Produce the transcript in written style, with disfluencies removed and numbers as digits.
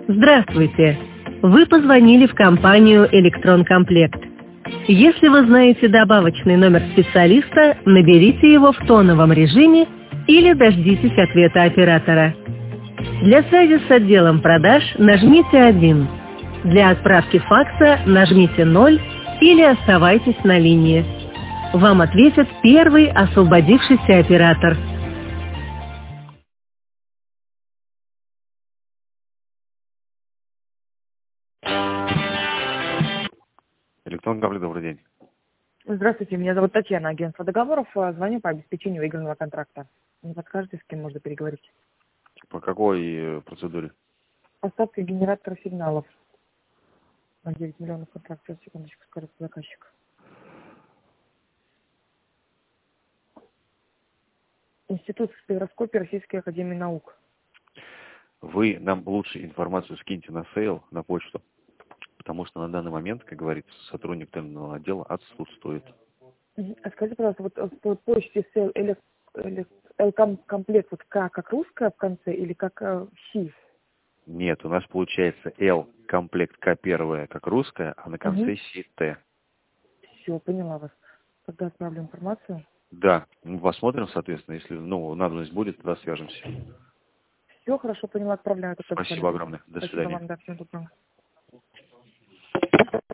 Здравствуйте! Вы позвонили в компанию «Электронкомплект». Если вы знаете добавочный номер специалиста, наберите его в тоновом режиме или дождитесь ответа оператора. Для связи с отделом продаж нажмите 1. Для отправки факса нажмите 0 или оставайтесь на линии. Вам ответит первый освободившийся оператор. Электронный добрый день. Здравствуйте, меня зовут Татьяна, агентство договоров. Звоню по обеспечению выигранного контракта. Не подскажете, с кем можно переговорить? По какой процедуре? Поставка генератора сигналов на 9 миллионов контракт. Сейчас, секундочку, скажет заказчик. Институт спектроскопии Российской академии наук. Вы нам лучше информацию скиньте на сейл, на почту, потому что на данный момент, как говорится, сотрудник терминального отдела отсутствует. А скажите, пожалуйста, вот по почте L-комплект, вот К как русская в конце или как Щи? Нет, у нас получается L комплект К первая как русская, а на конце Щи Т. Все, поняла вас. Тогда отправлю информацию. Да, мы посмотрим, соответственно, если надобность будет, тогда свяжемся. Все, хорошо, поняла, отправляю. Спасибо огромное. До свидания. Спасибо вам, да, всего доброго.